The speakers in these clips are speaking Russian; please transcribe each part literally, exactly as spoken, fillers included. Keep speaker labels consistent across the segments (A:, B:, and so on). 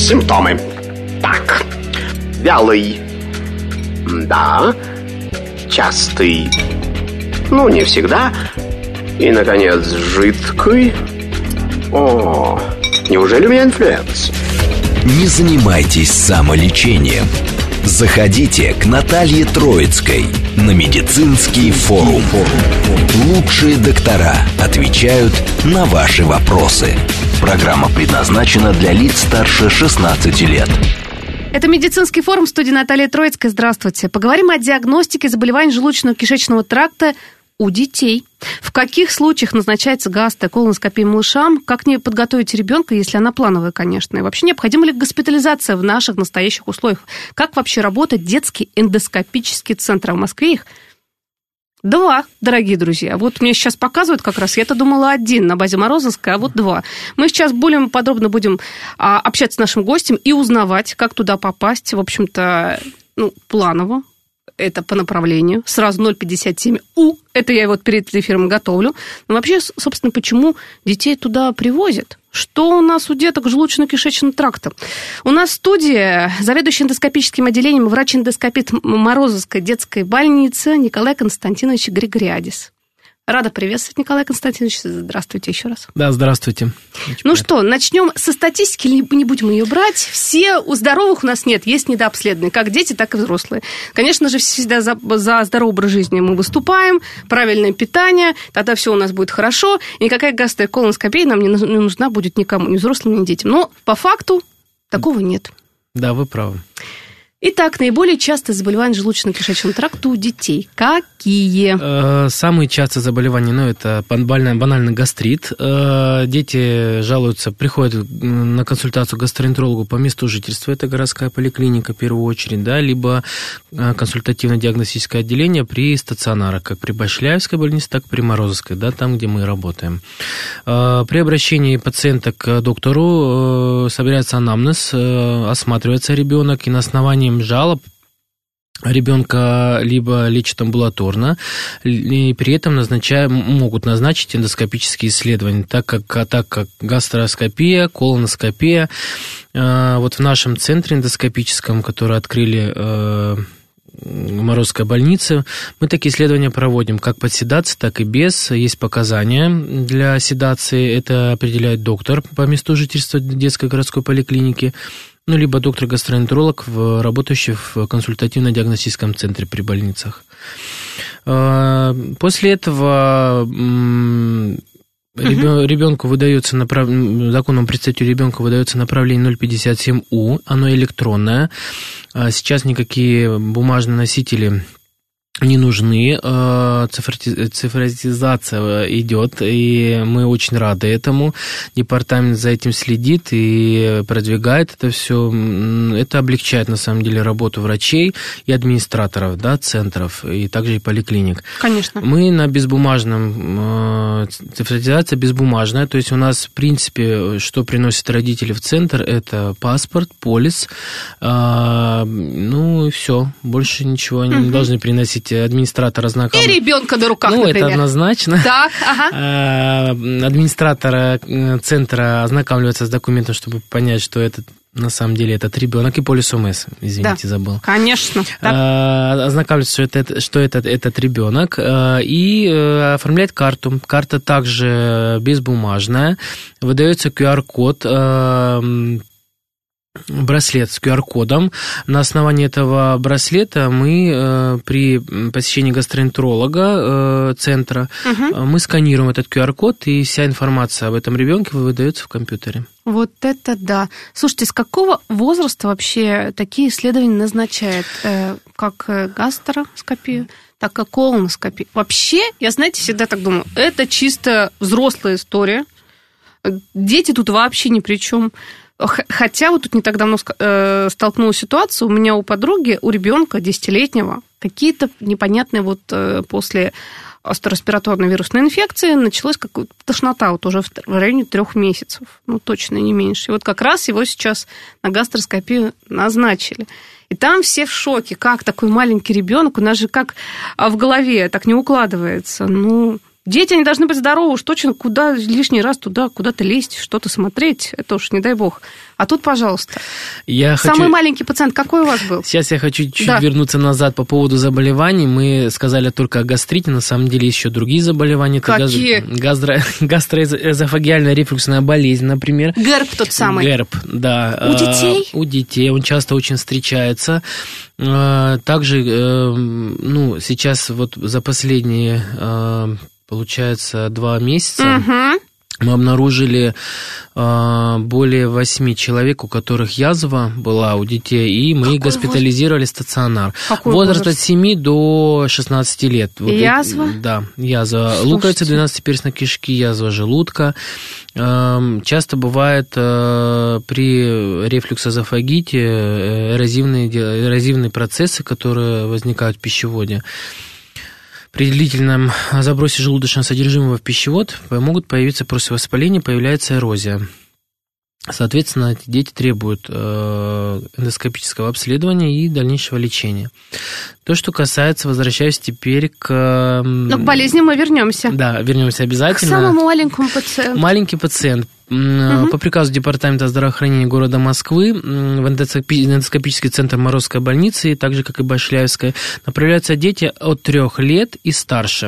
A: Симптомы. Так, вялый. Да. Частый. Ну, не всегда. И, наконец, жидкий. О, неужели у меня инфлюенс?
B: Не занимайтесь самолечением. Заходите к Наталье Троицкой на медицинский форум. Лучшие доктора отвечают на ваши вопросы. Программа предназначена для лиц старше шестнадцати лет.
C: Это медицинский форум, в студии Наталья Троицкая. Здравствуйте. Поговорим о диагностике заболеваний желудочно-кишечного тракта у детей. В каких случаях назначается гастро- и колоноскопия малышам? Как не подготовить ребенка, если она плановая, конечно? И вообще, необходима ли госпитализация в наших настоящих условиях? Как вообще работает детский эндоскопический центр? А в Москве их два, дорогие друзья. Вот мне сейчас показывают как раз, я-то думала один на базе Морозовской, а вот два. Мы сейчас более подробно будем а, общаться с нашим гостем и узнавать, как туда попасть, в общем-то, ну, планово. Это по направлению. Сразу ноль пятьдесят семь У. Это я вот перед эфиром готовлю. Но вообще, собственно, почему детей туда привозят? Что у нас у деток с желудочно-кишечным трактом? У нас в студии заведующий эндоскопическим отделением врач-эндоскопист Морозовской детской больницы Николай Константинович Григориадис. Рада приветствовать, Николай Константинович. Здравствуйте еще раз.
D: Да, здравствуйте.
C: Очень ну приятно. Что, начнем со статистики, не будем ее брать. Все у здоровых у нас нет, есть недообследованные, как дети, так и взрослые. Конечно же, всегда за, за здоровый образ жизни мы выступаем, правильное питание, тогда все у нас будет хорошо, и никакая гастро- и колоноскопия нам не нужна будет никому, ни взрослым, ни детям. Но по факту такого нет.
D: Да, вы правы.
C: Итак, наиболее частые заболевания желудочно-кишечного тракта у детей. Какие?
D: Самые частые заболевания, ну, это банально, банально гастрит. Дети жалуются, приходят на консультацию к гастроэнтерологу по месту жительства, это городская поликлиника в первую очередь, да, либо консультативно-диагностическое отделение при стационарах, как при Башляевской больнице, так и при Морозовской, да, там, где мы работаем. При обращении пациента к доктору собирается анамнез, осматривается ребенок, и на основании жалоб ребенка либо лечат амбулаторно, и при этом назначая, могут назначить эндоскопические исследования, так как, так как гастроскопия, колоноскопия. Вот в нашем центре эндоскопическом, который открыли в Морозовской больнице, мы такие исследования проводим, как под седацией, так и без. Есть показания для седации, это определяет доктор по месту жительства детской городской поликлиники, ну, либо доктор-гастроэнтеролог, работающий в консультативно-диагностическом центре при больницах. После этого ребенку выдается направ... законному представителю ребенка выдается направление ноль пятьдесят семь У, оно электронное. Сейчас никакие бумажные носители не нужны, цифровизация идет, и мы очень рады этому. Департамент за этим следит и продвигает это все. Это облегчает, на самом деле, работу врачей и администраторов, да, центров, и также и поликлиник.
C: Конечно. Мы
D: на безбумажном, цифровизация безбумажная, то есть у нас, в принципе, что приносят родители в центр, это паспорт, полис, ну и все, больше ничего они не должны приносить. Администратора ознакомливается.
C: И ребенка на руках,
D: ну,
C: например.
D: Ну, это однозначно.
C: Так, ага.
D: Администратора центра ознакомливается с документом, чтобы понять, что это на самом деле этот ребенок, и полис ОМС, извините, да, забыл.
C: Конечно.
D: Ознакомливается, что это, что это этот ребенок, и оформляет карту. Карта также безбумажная. Выдается ку ар код, браслет с ку ар кодом. На основании этого браслета мы э, при посещении гастроэнтеролога э, центра угу. мы сканируем этот ку ар код, и вся информация об этом ребенке выдается в компьютере.
C: Вот это да. Слушайте, с какого возраста вообще такие исследования назначают? Э, как гастроскопию, так и колоноскопию? Вообще, я, знаете, всегда так думаю, это чисто взрослая история. Дети тут вообще ни при чем. Хотя вот тут не так давно столкнулась ситуация, у меня у подруги, у ребенка десятилетнего какие-то непонятные вот после острореспираторной вирусной инфекции началась какая-то тошнота вот уже в районе трех месяцев, ну точно не меньше. И вот как раз его сейчас на гастроскопию назначили. И там все в шоке, как такой маленький ребенок, у нас же как в голове так не укладывается, ну... Дети, они должны быть здоровы, уж точно куда лишний раз туда, куда-то лезть, что-то смотреть, это уж не дай бог. А тут, пожалуйста.
D: Я
C: Самый
D: хочу...
C: маленький пациент какой у вас был?
D: Сейчас я хочу чуть
C: да.
D: вернуться назад по поводу заболеваний. Мы сказали только о гастрите, на самом деле есть еще другие заболевания.
C: Какие?
D: Это гастро... гастроэзофагиальная рефлюксная болезнь, например.
C: ГЭРБ тот самый.
D: ГЭРБ, да.
C: У детей?
D: У детей, он часто очень встречается. Также, ну, сейчас вот за последние... Получается, два месяца угу. мы обнаружили э, более восьми человек, у которых язва была у детей, и мы Какой их госпитализировали в стационар.
C: Какой
D: возраст,
C: возраст
D: от семи до шестнадцати лет. Вот
C: язва?
D: Это, да, язва. Слушайте. Луковица двенадцатиперстной кишки, язва желудка. Э, часто бывает э, при рефлюксозофагите эрозивные, эрозивные процессы, которые возникают в пищеводе. При длительном забросе желудочного содержимого в пищевод могут появиться после воспаления, появляется эрозия. Соответственно, эти дети требуют эндоскопического обследования и дальнейшего лечения. То, что касается, возвращаюсь теперь к...
C: Но к болезни мы вернемся.
D: Да, вернемся обязательно.
C: К самому маленькому пациенту.
D: Маленький пациент. Угу. По приказу Департамента здравоохранения города Москвы в эндоскопический центр Морозской больницы, так же, как и Башляевская, направляются дети от трех лет и старше.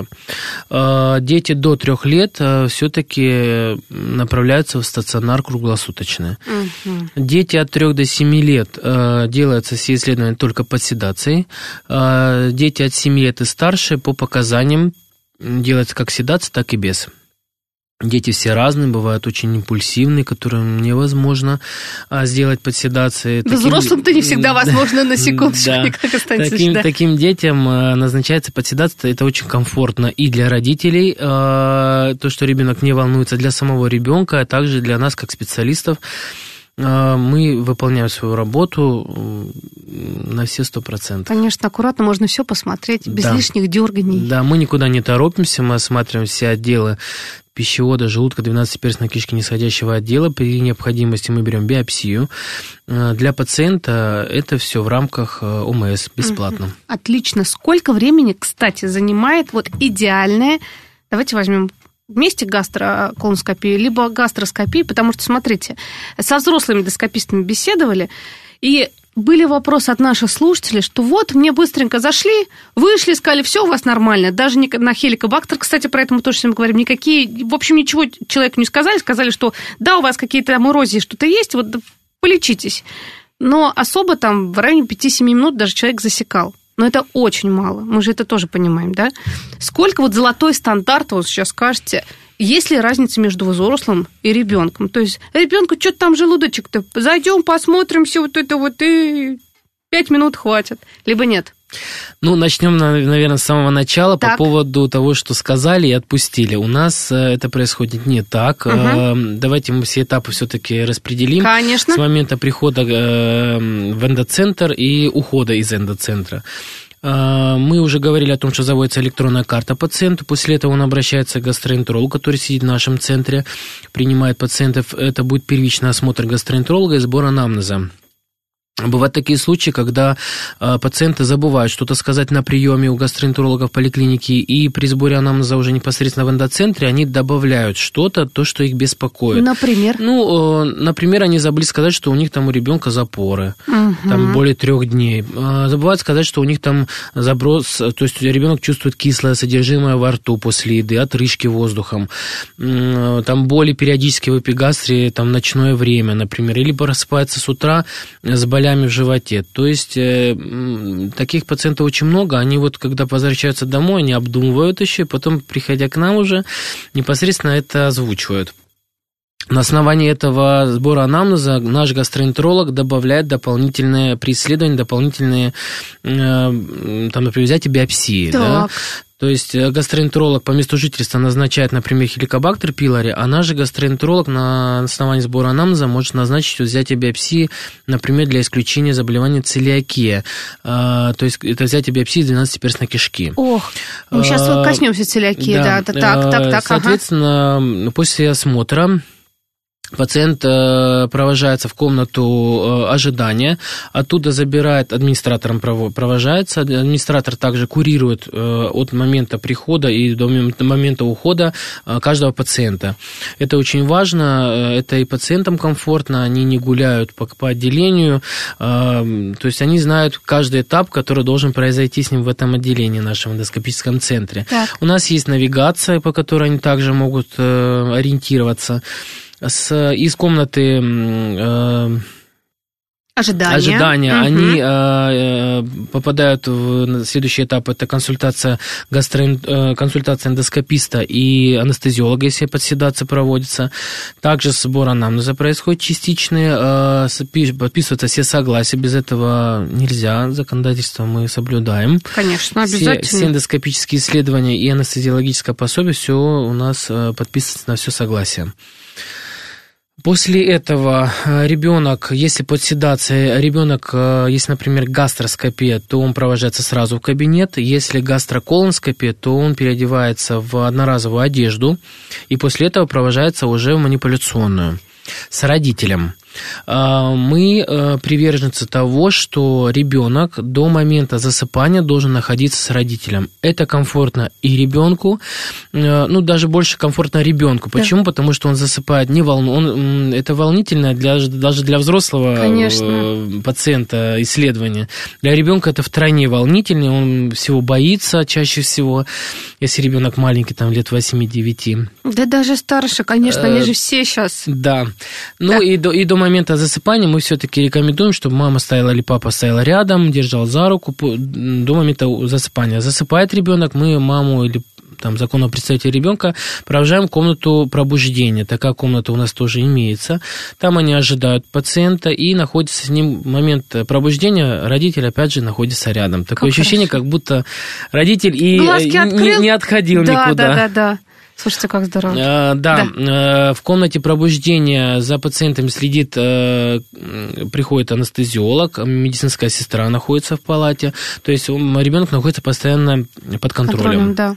D: Дети до трех лет все-таки направляются в стационар круглосуточно. Угу. Дети от трех до семи лет делаются все исследования только под седацией. Дети от семи лет и старше по показаниям делается как седация, так и без. Дети все разные, бывают очень импульсивные, которым невозможно сделать под седацией.
C: Взрослым-то не всегда возможно, на секундочку,
D: да.
C: Николай
D: таким,
C: да.
D: таким детям назначается под седацией, это очень комфортно и для родителей, то, что ребенок не волнуется, для самого ребенка, а также для нас, как специалистов. Мы выполняем свою работу на все сто процентов.
C: Конечно, аккуратно, можно все посмотреть, без
D: да.
C: лишних дерганий.
D: Да, мы никуда не торопимся, мы осматриваем все отделы пищевода, желудка, двенадцатиперстной кишки, нисходящего отдела. При необходимости мы берем биопсию. Для пациента это все в рамках ОМС, бесплатно.
C: Отлично. Сколько времени, кстати, занимает вот идеальное, давайте возьмем вместе гастроколоноскопию, либо гастроскопию, потому что, смотрите, со взрослыми эндоскопистами беседовали, и были вопросы от наших слушателей, что вот мне быстренько зашли, вышли, сказали, все у вас нормально. Даже на хеликобактер, кстати, про это мы тоже с вами говорим, никакие, в общем, ничего человеку не сказали, сказали, что да, у вас какие-то там эрозии, что-то есть, вот полечитесь. Но особо там в районе пяти-семи минут даже человек засекал. Но это очень мало, мы же это тоже понимаем, да? Сколько вот золотой стандарт, вот сейчас скажете, есть ли разница между взрослым и ребенком? То есть ребенку что-то там желудочек-то, зайдем, посмотрим все вот это вот, и пять минут хватит, либо нет?
D: Ну, начнем, наверное, с самого начала
C: так.
D: по поводу того, что сказали и отпустили. У нас это происходит не так. Угу. Давайте мы все этапы все-таки распределим.
C: Конечно.
D: С момента прихода в эндоцентр и ухода из эндоцентра. Мы уже говорили о том, что заводится электронная карта пациенту. После этого он обращается к гастроэнтерологу, который сидит в нашем центре, принимает пациентов. Это будет первичный осмотр гастроэнтеролога и сбор анамнеза. Бывают такие случаи, когда э, пациенты забывают что-то сказать на приеме у гастроэнтеролога в поликлинике, и при сборе анамнеза уже непосредственно в эндоцентре они добавляют что-то, то, что их беспокоит.
C: Например?
D: Ну, э, например, они забыли сказать, что у них там у ребенка запоры, угу. там более трех дней. Э, забывают сказать, что у них там заброс, то есть ребенок чувствует кислое содержимое во рту после еды, отрыжки воздухом, э, там боли периодически в эпигастре, там ночное время, например, или просыпается с утра с болями в животе. То есть э, таких пациентов очень много. Они вот, когда возвращаются домой, они обдумывают еще, и потом, приходя к нам уже, непосредственно это озвучивают. На основании этого сбора анамнеза наш гастроэнтеролог добавляет дополнительные, при исследовании дополнительные, э, там, например, взятие биопсии. Да? То есть гастроэнтеролог по месту жительства назначает, например, хеликобактер пилори, а наш гастроэнтеролог на основании сбора анамнеза может назначить взятие биопсии, например, для исключения заболевания целиакия. То есть это взятие биопсии двенадцатиперстной кишки.
C: Ох, ну сейчас а, коснемся целиакии, да, да, так, так, так.
D: Соответственно, ага. после осмотра Пациент э, провожается в комнату э, ожидания, оттуда забирает, администратором провожается, администратор также курирует э, от момента прихода и до момента ухода э, каждого пациента. Это очень важно, это и пациентам комфортно, они не гуляют по, по отделению, э, то есть они знают каждый этап, который должен произойти с ним в этом отделении, в нашем эндоскопическом центре. Так. У нас есть навигация, по которой они также могут э, ориентироваться. С, из комнаты э,
C: ожидания,
D: ожидания
C: угу.
D: они э, попадают в следующий этап, это консультация, гастро, консультация эндоскописта и анестезиолога, если подседация проводится. Также сбор анамнеза происходит частичный, э, подписываются все согласия, без этого нельзя, законодательство мы соблюдаем.
C: Конечно, обязательно.
D: Все, все эндоскопические исследования и анестезиологическое пособие, все у нас подписывается на все согласие. После этого ребенок, если под седацией, ребенок, если, например, гастроскопия, то он провожается сразу в кабинет. Если гастроколоноскопия, то он переодевается в одноразовую одежду и после этого провожается уже в манипуляционную с родителем. Мы приверженцы того, что ребенок до момента засыпания должен находиться с родителем. Это комфортно и ребенку, ну, даже больше комфортно ребенку. Почему? Да. Потому что он засыпает не волну, он, это волнительно для, даже для взрослого Конечно. пациента исследование. Для ребенка это втройне волнительнее, он всего боится чаще всего, если ребенок маленький, там, лет восемь-девять.
C: Да даже старше, конечно, они же все сейчас.
D: Да. Ну, да. и до, и до момента засыпания мы все-таки рекомендуем, чтобы мама стояла или папа стоял рядом, держал за руку до момента засыпания. Засыпает ребенок, мы маму или там, законного представителя ребенка провожаем в комнату пробуждения. Такая комната у нас тоже имеется. Там они ожидают пациента и находятся с ним в момент пробуждения. Родитель, опять же, находится рядом. Такое как ощущение, хорошо. Как будто родитель и не, не отходил
C: да,
D: никуда.
C: Да, да, да. Слушайте, как здорово.
D: А, да, да, в комнате пробуждения за пациентом следит, приходит анестезиолог, медицинская сестра находится в палате, то есть ребенок находится постоянно под контролем.
C: Контролем, да.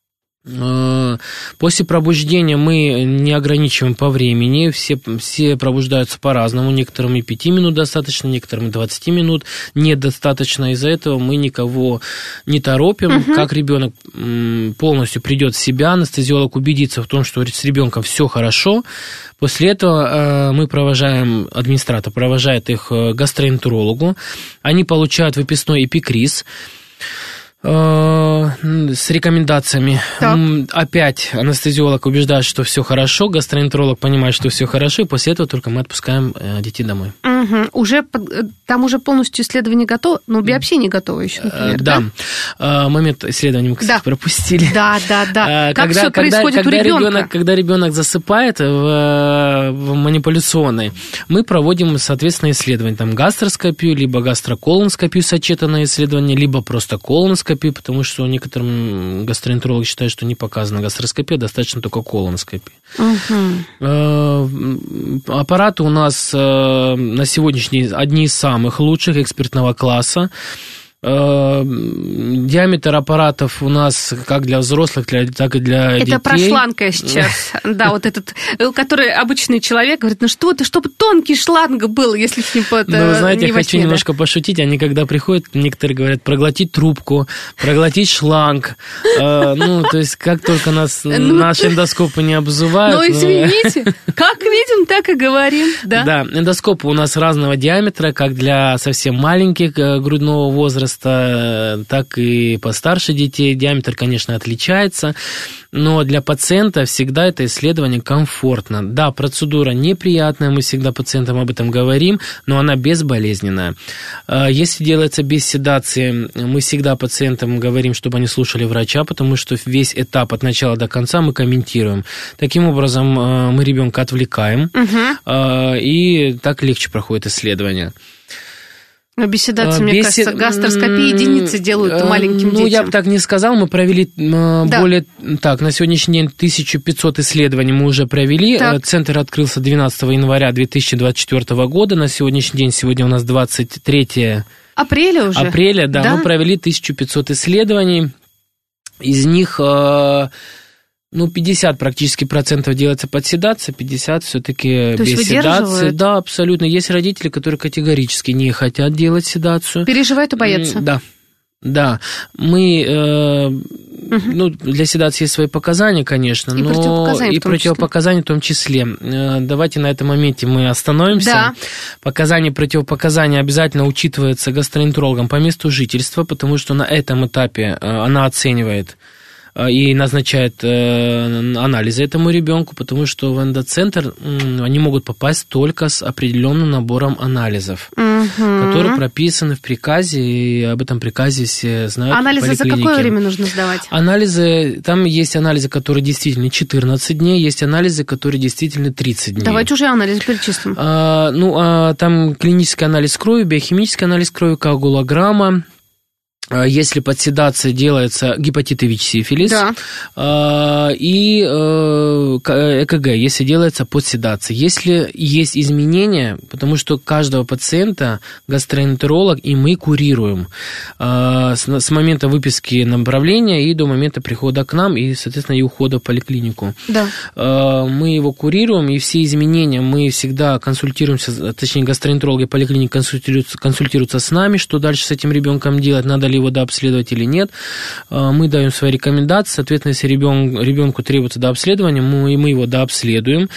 D: После пробуждения мы не ограничиваем по времени, все, все пробуждаются по-разному, некоторым и пяти минут достаточно, некоторым и двадцати минут недостаточно, из-за этого мы никого не торопим, угу. Как ребенок полностью придет в себя, анестезиолог убедится в том, что с ребенком все хорошо, после этого мы провожаем, администратор провожает их к гастроэнтерологу, они получают выписной эпикриз с рекомендациями. Так. Опять анестезиолог убеждает, что все хорошо, гастроэнтеролог понимает, что все хорошо, и после этого только мы отпускаем детей домой.
C: Угу. Уже под, там уже полностью исследование готово, но биопсия не готова еще, например,
D: да?
C: Да.
D: Момент исследования мы, кстати, да. пропустили.
C: Да, да, да. Как
D: когда,
C: все происходит
D: когда,
C: у ребенка?
D: Ребенок, когда ребенок засыпает в, в манипуляционной, мы проводим, соответственно, исследование. Там гастроскопию, либо гастроколоноскопию, сочетанное исследование, либо просто колоноскопию, потому что некоторым гастроэнтерологи считают, что не показана гастроскопия, достаточно только колоноскопия. Угу. Аппараты у нас на сегодняшний день одни из самых лучших, экспертного класса. Диаметр аппаратов у нас как для взрослых, так и для
C: это
D: детей.
C: Это про шланг я сейчас. Да, вот этот, который обычный человек говорит, ну что это, чтобы тонкий шланг был, если с ним это
D: Ну, вы знаете,
C: не
D: я хочу немножко пошутить. Они когда приходят, некоторые говорят, проглотить трубку, проглотить шланг. Ну, то есть, как только нас наши эндоскопы не обзывают.
C: Ну, извините, как видим, так и говорим.
D: Да, эндоскопы у нас разного диаметра, как для совсем маленьких грудного возраста, так и постарше детей. Диаметр, конечно, отличается, но для пациента всегда это исследование комфортно. Да, процедура неприятная, мы всегда пациентам об этом говорим, но она безболезненная. Если делается без седации, мы всегда пациентам говорим, чтобы они слушали врача, потому что весь этап от начала до конца мы комментируем. Таким образом, мы ребенка отвлекаем, угу. И так легче проходит исследование.
C: Но без седации, мне без кажется, гастроскопии единицы делают маленьким детям.
D: Ну, я бы так не сказал, мы провели да. более... Так, на сегодняшний день тысяча пятьсот исследований мы уже провели. Так. Центр открылся двенадцатого января две тысячи двадцать четвёртого года. На сегодняшний день, сегодня у нас двадцать третье
C: апреля уже?
D: Апреля, да, да. Мы провели тысяча пятьсот исследований. Из них... Ну, пятьдесят практически процентов делается под седацией, пятьдесят все-таки без седации. Да, абсолютно. Есть родители, которые категорически не хотят делать седацию.
C: Переживают и боятся.
D: Да. Да, мы, э, угу. ну, для седации есть свои показания, конечно,
C: и
D: но
C: противопоказания
D: и противопоказания в том числе. Э, давайте на этом моменте мы остановимся.
C: Да.
D: Показания, противопоказания обязательно учитываются гастроэнтерологом по месту жительства, потому что на этом этапе э, она оценивает и назначает анализы этому ребенку, потому что в эндоцентр они могут попасть только с определенным набором анализов, угу. которые прописаны в приказе, и об этом приказе все знают.
C: Анализы за какое время нужно сдавать?
D: Анализы, там есть анализы, которые действительно четырнадцать дней, есть анализы, которые действительно тридцать дней.
C: Давайте уже анализы перечислим.
D: А, ну, а, там клинический анализ крови, биохимический анализ крови, коагулограмма. Если под седацией делается гепатит и ВИЧ-сифилис, да. и ЭКГ, если делается под седацией. Если есть изменения, потому что каждого пациента гастроэнтеролог и мы курируем с момента выписки направления и до момента прихода к нам, и, соответственно, и ухода в поликлинику.
C: Да.
D: Мы его курируем, и все изменения мы всегда консультируемся, точнее, гастроэнтерологи и поликлиники консультируются, консультируются с нами, что дальше с этим ребенком делать, надо ли его дообследовать или нет. Мы даем свои рекомендации. Соответственно, если ребен, ребенку требуется дообследование, мы, мы его дообследуем.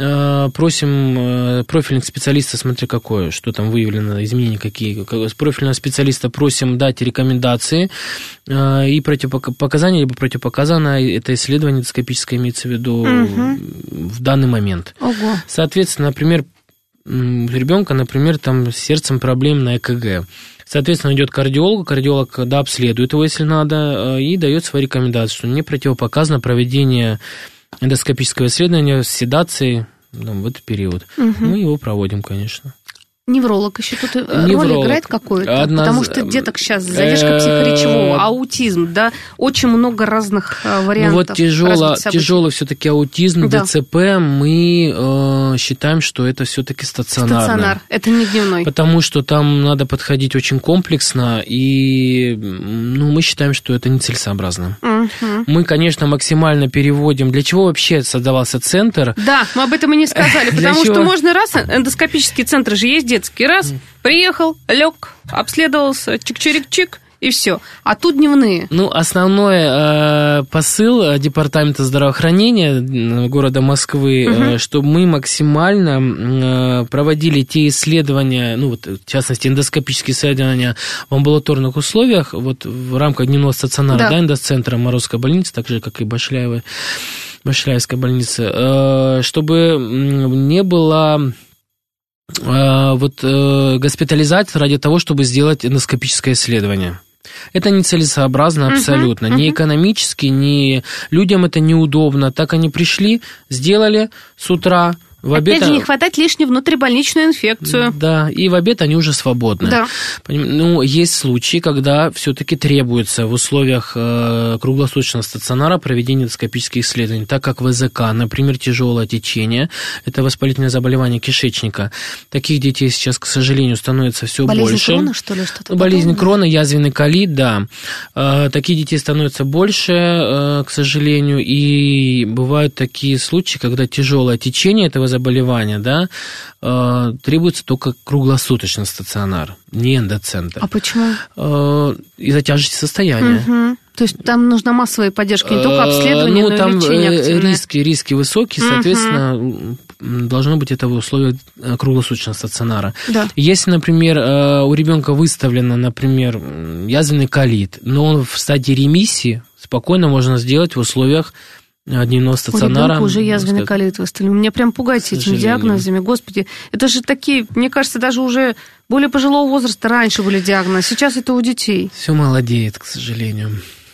D: Просим профильных специалистов, смотря какое, что там выявлено, изменения какие. С профильного специалиста просим дать рекомендации и противопоказания, либо противопоказания. Это исследование эндоскопическое имеется в виду угу. в данный момент.
C: Ого.
D: Соответственно, например, у ребенка, например, там с сердцем проблем на ЭКГ. Соответственно, идет к кардиологу, кардиолог да, обследует его, если надо, и дает свои рекомендации, что не противопоказано проведение эндоскопического исследования с седацией ну, в этот период. Угу. Мы его проводим, конечно.
C: Невролог еще тут
D: Невролог.
C: Роль играет какую-то?
D: Одна...
C: Потому что деток сейчас задержка психоречевого, аутизм, да, очень много разных вариантов.
D: Ну вот тяжело, тяжелый все-таки аутизм, да. ДЦП, мы э, считаем, что это все-таки стационарно.
C: Стационар, это не дневной.
D: Потому что там надо подходить очень комплексно, и ну, мы считаем, что это нецелесообразно. Угу. Мы, конечно, максимально переводим. Для чего вообще создавался центр?
C: Да, мы об этом и не сказали, потому что можно раз, эндоскопические центры же есть детские. Раз, приехал, лег, обследовался, чик-чирик-чик, и все. А тут дневные.
D: Ну, основной э, посыл Департамента здравоохранения города Москвы, угу. э, чтобы мы максимально э, проводили те исследования, ну, вот, в частности, эндоскопические исследования в амбулаторных условиях, вот в рамках дневного стационара, да, да эндоцентра Морозской больницы, так же, как и Башляевой, Башляевской больницы, э, чтобы не было... вот э, госпитализация ради того, чтобы сделать эндоскопическое исследование. Это нецелесообразно абсолютно. Uh-huh, uh-huh. Ни экономически, ни людям это неудобно. Так они пришли, сделали с утра. В обед...
C: Опять же, не хватать лишнюю внутрибольничную инфекцию.
D: Да, и в обед они уже свободны. Да. Ну, есть случаи, когда все-таки требуется в условиях э, круглосуточного стационара проведение эндоскопических исследований, так как ВЗК, например, тяжелое течение, это воспалительное заболевание кишечника. Таких детей сейчас, к сожалению, становится все
C: болезнь
D: больше.
C: Болезнь Крона, что ли? Что-то
D: Болезнь
C: подобное?
D: Крона, язвенный колит, да. Э, таких детей становится больше, э, к сожалению, и бывают такие случаи, когда тяжелое течение этого заболевания, да, э, требуется только круглосуточный стационар, не эндоцентр.
C: А почему?
D: Э, из-за тяжести состояния. Угу.
C: То есть там нужна массовая поддержка, не только обследование,
D: ну,
C: но
D: там
C: и лечение активное.
D: Риски, риски высокие, соответственно, угу. должно быть это в условиях круглосуточного стационара. Да. Если, например, у ребенка выставлено, например, язвенный колит, но он в стадии ремиссии, спокойно можно сделать в условиях дневного стационара. У
C: ребенка уже язвенный колит выставлен. Меня прям пугайте этими диагнозами. Господи, это же такие, мне кажется, даже уже более пожилого возраста раньше были диагнозы. Сейчас это у детей.
D: Все молодеет, к сожалению.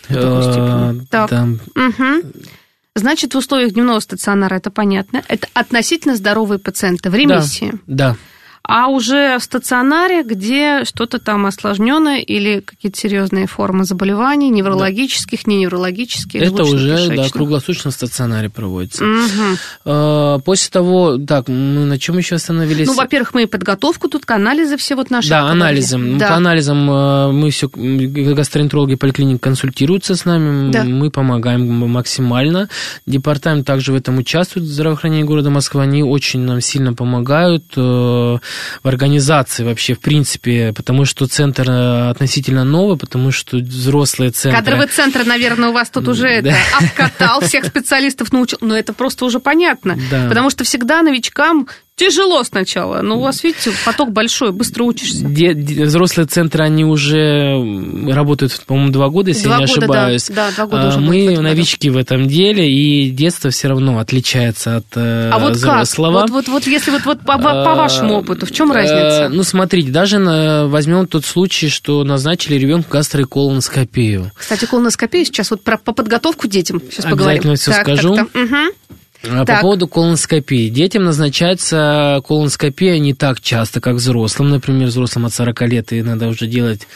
C: Так. Угу. Значит, в условиях дневного стационара это понятно. Это относительно здоровые пациенты в ремиссии.
D: Да. да.
C: а уже в стационаре, где что-то там осложненное или какие-то серьезные формы заболеваний, неврологических, да. не неврологических.
B: Это уже, да, круглосуточно в стационаре проводится.
C: Угу.
B: После того, так, мы на чем еще остановились?
C: Ну, во-первых, мы и подготовку, тут анализы все вот наши.
B: Да, анализом. Да. По анализам мы все, гастроэнтерологи поликлиник консультируются с нами, да. мы помогаем максимально. Департамент также в этом участвует, здравоохранение города Москвы, они очень нам сильно помогают в организации вообще, в принципе, потому что центр относительно новый, потому что взрослые центры...
C: Кадровый центр, наверное, у вас тут уже да. это, обкатал, всех специалистов научил, но это просто уже понятно, да. потому что всегда новичкам тяжело сначала, но у вас, видите, поток большой, быстро учишься.
B: Де, де, взрослые центры, они уже работают, по-моему, два года, если
C: два
B: я не
C: года,
B: ошибаюсь.
C: Да, да, два года
B: а,
C: уже
B: мы новички в этом деле, и детство все равно отличается от
C: а вот
B: взрослого.
C: Как? Вот, вот, вот если вот, вот по, по вашему опыту, в чем разница?
B: Ну, смотрите, даже на, возьмем тот случай, что назначили ребенку гастроколоноскопию.
C: Кстати, колоноскопию сейчас вот про по подготовку детям сейчас поговорим.
B: Обязательно все
C: так,
B: скажу.
C: Так, так. Угу.
B: По
C: так.
B: поводу колоноскопии. Детям назначается колоноскопия не так часто, как взрослым. Например, взрослым от сорока лет, и надо уже делать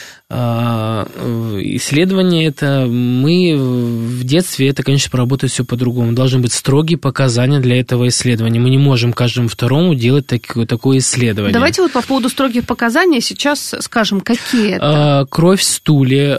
B: исследование. Это мы в детстве, это, конечно, поработать все по-другому. Должны быть строгие показания для этого исследования. Мы не можем каждому второму делать такое, такое исследование.
C: Давайте вот по поводу строгих показаний сейчас скажем, какие это.
B: Кровь в стуле.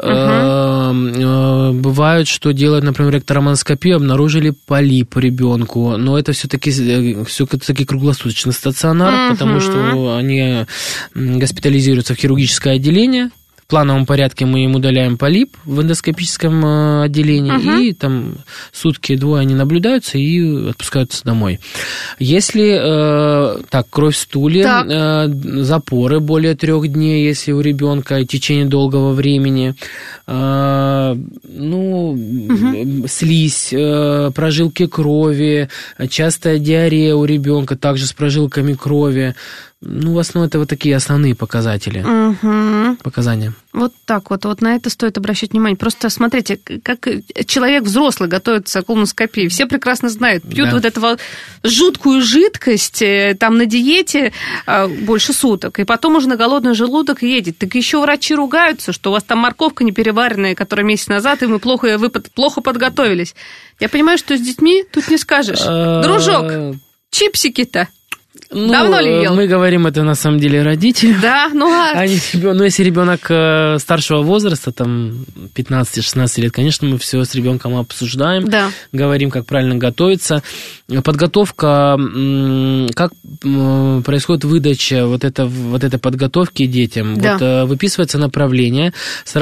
B: Угу. Бывает, что делают, например, ректороскопию, обнаружили полип ребенку, но это все-таки все-таки круглосуточный стационар, угу. потому что они госпитализируются в хирургическое отделение. В плановом порядке мы им удаляем полип в эндоскопическом отделении, угу. и там сутки-двое они наблюдаются и отпускаются домой. Если э, так, кровь в стуле, э, запоры более трех дней, если у ребенка в течение долгого времени, э, ну, угу. слизь, э, прожилки крови, частая диарея у ребенка, также с прожилками крови. Ну, в основном это вот такие основные показатели, угу. показания.
C: Вот так вот, вот на это стоит обращать внимание. Просто смотрите, как человек взрослый готовится к колоноскопии, все прекрасно знают, пьют да. вот эту вот жуткую жидкость, там на диете больше суток, и потом уже на голодный желудок едет. Так еще врачи ругаются, что у вас там морковка непереваренная, которая месяц назад, и мы плохо, вы плохо подготовились. Я понимаю, что с детьми тут не скажешь. Дружок, чипсики-то.
B: Ну,
C: давно ли ел?
B: Мы говорим это на самом деле родителям.
C: Да, ну а...
B: а не, ну, если ребенок старшего возраста, там пятнадцать-шестнадцать лет, конечно, мы все с ребенком обсуждаем, да. говорим, как правильно готовиться. Подготовка, как происходит выдача вот, это, вот этой подготовки детям. Да. Вот выписывается направление,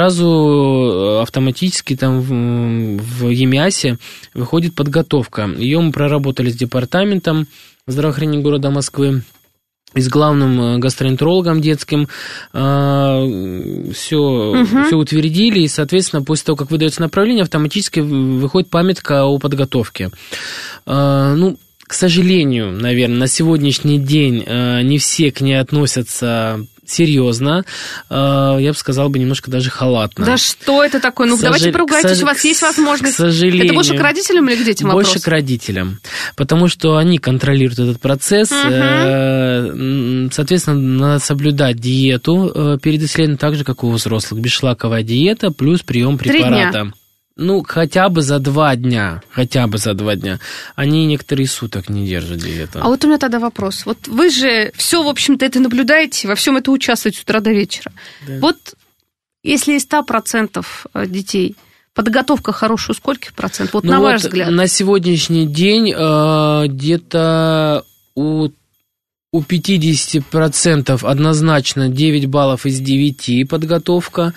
B: сразу автоматически там в, в ЕМИАСе выходит подготовка. Ее мы проработали с департаментом здравоохранения города Москвы и с главным гастроэнтерологом детским э, все, угу. все утвердили, и, соответственно, после того, как выдается направление, автоматически выходит памятка о подготовке. Э, ну, к сожалению, наверное, на сегодняшний день э, не все к ней относятся серьезно, я бы сказал бы немножко даже халатно.
C: Да что это такое? Ну, давайте сожал... поругайтесь, сож... у вас есть возможность.
B: К сожалению.
C: Это больше к родителям или к детям вопрос?
B: Больше к родителям, потому что они контролируют этот процесс. Угу. Соответственно, надо соблюдать диету перед исследованием, так же, как у взрослых. Бесшлаковая диета плюс прием препарата. Три дня. Ну, хотя бы за два дня, хотя бы за два дня. Они некоторые суток не держат диету.
C: А вот у меня тогда вопрос. Вот вы же все, в общем-то, это наблюдаете, во всем это участвуете с утра до вечера. Да. Вот если из ста процентов детей подготовка хорошая, скольких процентов? Вот ну на вот ваш взгляд.
B: На сегодняшний день э, где-то у... У пятьдесят процентов однозначно девять баллов из девяти подготовка,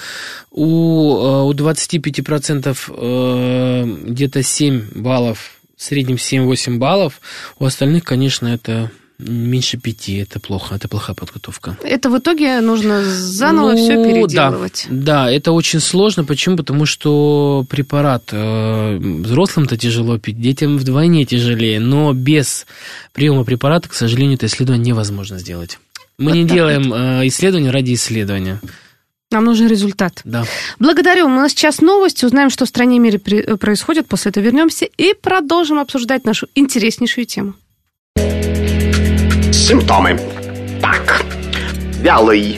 B: у, у двадцать пять процентов где-то семь баллов, в среднем семь-восемь баллов, у остальных, конечно, это меньше пяти, это плохо, это плохая подготовка.
C: Это в итоге нужно заново ну, все переделывать.
B: Да, да, это очень сложно. Почему? Потому что препарат э, взрослым-то тяжело пить, детям вдвойне тяжелее, но без приема препарата, к сожалению, это исследование невозможно сделать. Мы вот не делаем вот. э, исследования ради исследования.
C: Нам нужен результат.
B: Да.
C: Благодарю. У нас сейчас новости. Узнаем, что в стране и мире происходит. После этого вернемся и продолжим обсуждать нашу интереснейшую тему.
A: Симптомы. Так, вялый.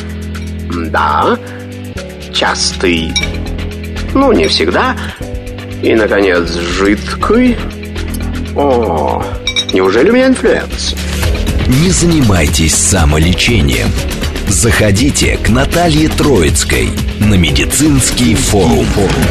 A: Да. Частый. Ну, не всегда. И, наконец, жидкий. О, неужели у меня инфлюенс?
E: Не занимайтесь самолечением. Заходите к Наталье Троицкой на медицинский форум.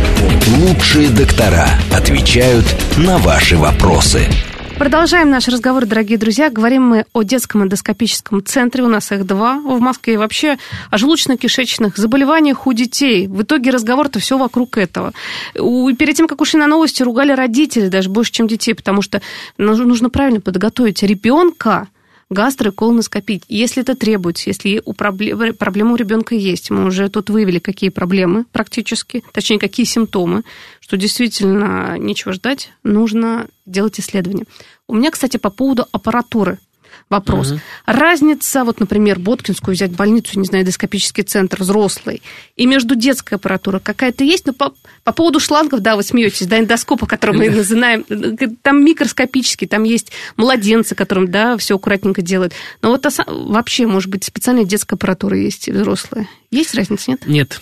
E: Лучшие доктора отвечают на ваши вопросы.
C: Продолжаем наш разговор, дорогие друзья. Говорим мы о детском эндоскопическом центре. У нас их два в Москве. И вообще о желудочно-кишечных заболеваниях у детей. В итоге разговор-то все вокруг этого. И перед тем, как ушли на новости, ругали родителей даже больше, чем детей, потому что нужно правильно подготовить ребенка гастро- и колоноскопить. Если это требуется, если у проблем, проблема у ребенка есть, мы уже тут выявили, какие проблемы практически, точнее, какие симптомы, что действительно нечего ждать, нужно делать исследования. У меня, кстати, по поводу аппаратуры вопрос. Угу. Разница, вот, например, Боткинскую взять больницу, не знаю, эндоскопический центр взрослый, и между детской аппаратурой какая-то есть, но по, по поводу шлангов, да, вы смеетесь, да, эндоскопа, который мы называем, там микроскопический, там есть младенцы, которым, да, все аккуратненько делают. Но вот вообще, может быть, специальная детская аппаратура есть взрослая. Есть разница, нет?
B: Нет.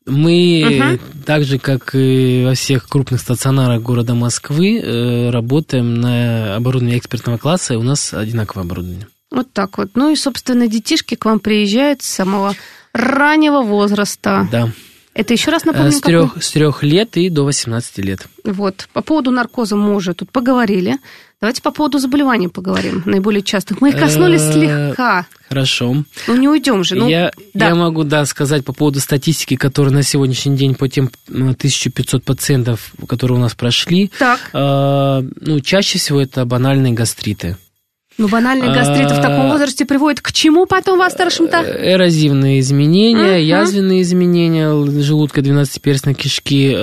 B: Мы,
C: угу.
B: так же, как и во всех крупных стационарах города Москвы, работаем на оборудовании экспертного класса, и у нас одинаковое оборудование.
C: Вот так вот. Ну и, собственно, детишки к вам приезжают с самого раннего возраста.
B: Да.
C: Это еще раз напомню,
B: с трех, с трех лет и до восемнадцати лет.
C: Вот. По поводу наркоза мы уже тут поговорили. Давайте по поводу заболеваний поговорим, наиболее частых. Мы их коснулись слегка.
B: Хорошо.
C: Ну, не уйдем же. Ну,
B: я,
C: да.
B: я могу, да, сказать по поводу статистики, которая на сегодняшний день по тем тысяча пятьсот пациентов, которые у нас прошли.
C: Так.
B: Э, ну, чаще всего это банальные гастриты.
C: Ну, банальные гастриты в таком возрасте приводят к чему потом во старшем-то?
B: Эрозивные изменения,
C: uh-huh.
B: язвенные изменения желудка, двенадцатиперстной кишки.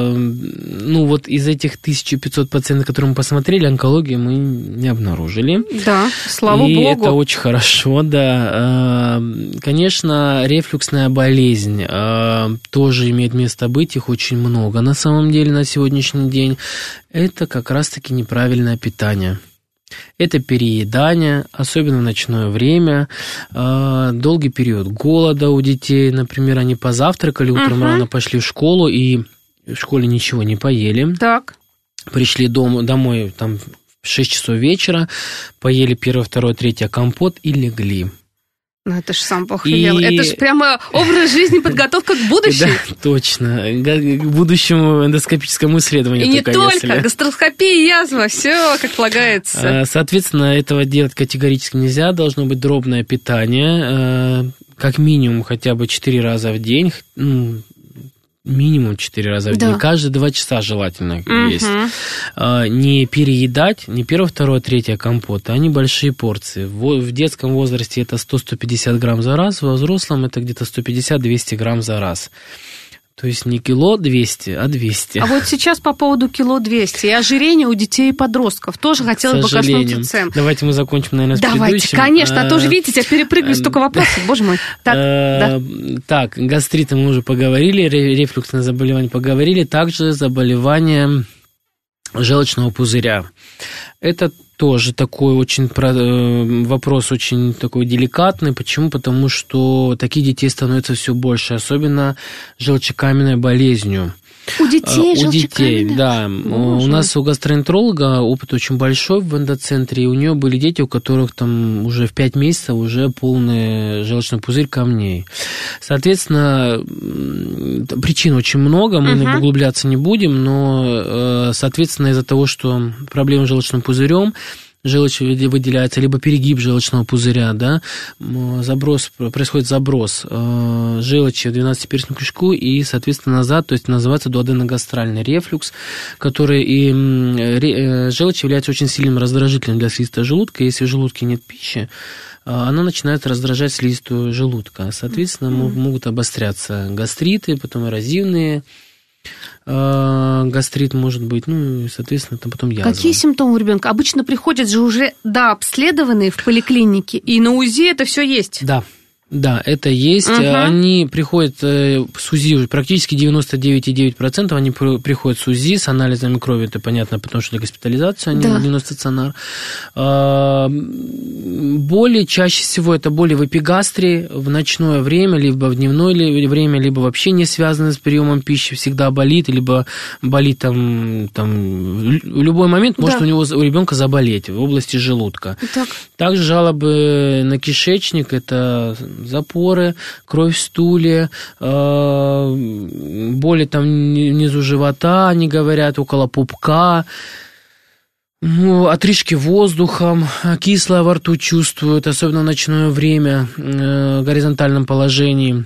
B: Ну, вот из этих тысяча пятьсот пациентов, которые мы посмотрели, онкологию мы не обнаружили.
C: Да, слава
B: и
C: богу.
B: И это очень хорошо, да. Конечно, рефлюксная болезнь тоже имеет место быть, их очень много на самом деле на сегодняшний день. Это как раз-таки неправильное питание. Это переедание, особенно в ночное время, долгий период голода у детей. Например, они позавтракали, утром uh-huh. рано пошли в школу и в школе ничего не поели.
C: Так.
B: Пришли дом, домой там, в шесть часов вечера, поели первое, второе, третье компот и легли.
C: Ну, это ж сам Бог велел. И... Это ж прямо образ жизни, подготовка к будущему.
B: Да, точно. К будущему эндоскопическому исследованию.
C: И не только. Если. Гастроскопия, язва, все как полагается.
B: Соответственно, этого делать категорически нельзя. Должно быть дробное питание. Как минимум хотя бы четыре раза в день. Минимум четыре раза в день. Да. Каждые два часа желательно uh-huh. есть. Не переедать, не первое, второе, третье компота, а небольшие порции. В детском возрасте это сто - сто пятьдесят грамм за раз, во взрослом это где-то сто пятьдесят - двести грамм за раз. То есть не кило двести, а двести.
C: А вот сейчас по поводу кило двести и ожирения у детей и подростков тоже хотела бы коснуться цен.
B: Давайте мы закончим, наверное, с
C: Давайте,
B: предыдущим.
C: Давайте, конечно, а то же, видите, я перепрыгиваю столько вопросов, боже мой. Так, да.
B: Так, гастриты мы уже поговорили, рефлюксное заболевание поговорили, также заболевание желчного пузыря. Это тоже такой очень вопрос очень такой деликатный. Почему? Потому что таких детей становится все больше, особенно желчекаменной болезнью.
C: У детей
B: У детей, да.
C: Боже.
B: У нас у гастроэнтеролога опыт очень большой в эндоцентре, и у нее были дети, у которых там уже в пять месяцев уже полный желчный пузырь камней. Соответственно, причин очень много, мы uh-huh. углубляться не будем, но, соответственно, из-за того, что проблема с желчным пузырем, желчь выделяется, либо перегиб желчного пузыря, да, заброс, происходит заброс желчи в двенадцатиперстную кишку и, соответственно, назад, то есть называется дуоденогастральный рефлюкс, который и желчь является очень сильным раздражителем для слизистой желудка. Если в желудке нет пищи, она начинает раздражать слизистую желудка. Соответственно, mm-hmm. могут обостряться гастриты, потом эрозивные гастрит может быть, ну, и, соответственно, там потом язва.
C: Какие симптомы у ребенка? Обычно приходят же уже, да, обследованные в поликлинике, и на УЗИ это все есть.
B: Да. Да, это есть. Угу. Они приходят с УЗИ, практически девяносто девять целых девять десятых процента они приходят с УЗИ, с анализами крови, это понятно, потому что для госпитализации они да. в стационар. Боли чаще всего это боли в эпигастрии в ночное время, либо в дневное время, либо вообще не связаны с приемом пищи, всегда болит, либо болит там, там в любой момент может да. у него у ребенка заболеть в области желудка. Так. Также жалобы на кишечник, это запоры, кровь в стуле, боли там внизу живота, они говорят, около пупка, ну, отрыжки воздухом, кислое во рту чувствуют, особенно в ночное время, в горизонтальном положении.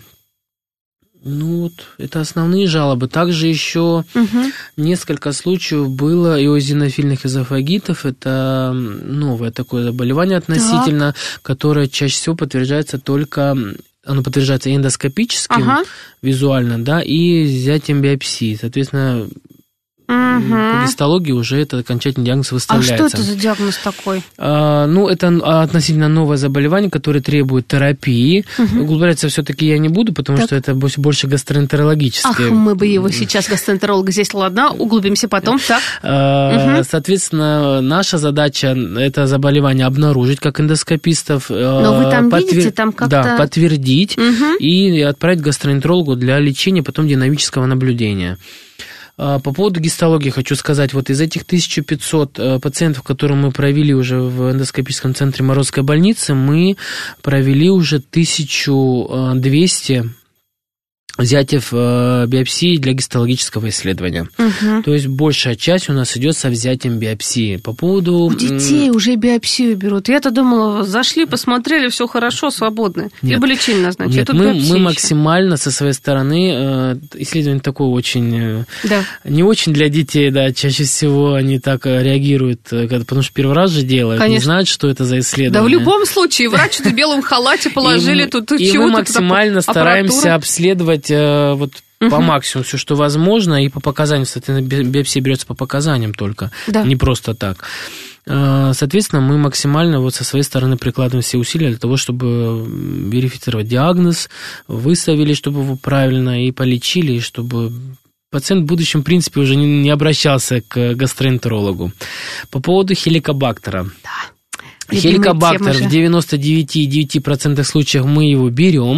B: Ну вот, это основные жалобы. Также еще угу. несколько случаев было эозинофильных эзофагитов. Это новое такое заболевание относительно, так. которое чаще всего подтверждается только... Оно подтверждается эндоскопическим, ага. визуально, да, и взятием биопсии. Соответственно, угу. по гистологии уже этот окончательный диагноз выставляется.
C: А что это за диагноз такой?
B: А, ну, это относительно новое заболевание, которое требует терапии. Угу. Углубляться все-таки я не буду, потому так. что это больше гастроэнтерологическое.
C: Ах, мы бы его сейчас, гастроэнтеролога, здесь, ладно, углубимся потом. Так.
B: А, угу. Соответственно, наша задача это заболевание обнаружить как эндоскопистов.
C: Но вы там подтвер... видите, там как-то...
B: Да, подтвердить угу. и отправить к гастроэнтерологу для лечения, потом динамического наблюдения. По поводу гистологии хочу сказать, вот из этих тысяча пятьсот пациентов, которые мы провели уже в эндоскопическом центре Морозской больницы, мы провели уже тысячу двести взятиев биопсии для гистологического исследования. Угу. То есть большая часть у нас идет со взятием биопсии. По поводу...
C: У детей уже биопсию берут. Я-то думала, зашли, посмотрели, все хорошо, свободно.
B: Нет.
C: Либо лечение назначили.
B: Нет, мы, мы максимально со своей стороны, исследование такое очень... Да. Не очень для детей, да, чаще всего они так реагируют, потому что первый раз же делают, Конечно. Не знают, что это за исследование.
C: Да в любом случае, врач в белом халате положили, тут чего-то...
B: И мы максимально стараемся обследовать вот uh-huh. по максимуму все, что возможно, и по показаниям, соответственно, биопсия берется по показаниям только, да. не просто так. Соответственно, мы максимально вот со своей стороны прикладываем все усилия для того, чтобы верифицировать диагноз, выставили, чтобы его правильно, и полечили, и чтобы пациент в будущем, в принципе, уже не обращался к гастроэнтерологу. По поводу хеликобактера. Да. Хеликобактер в девяносто девять целых девять десятых процента случаев мы его берем.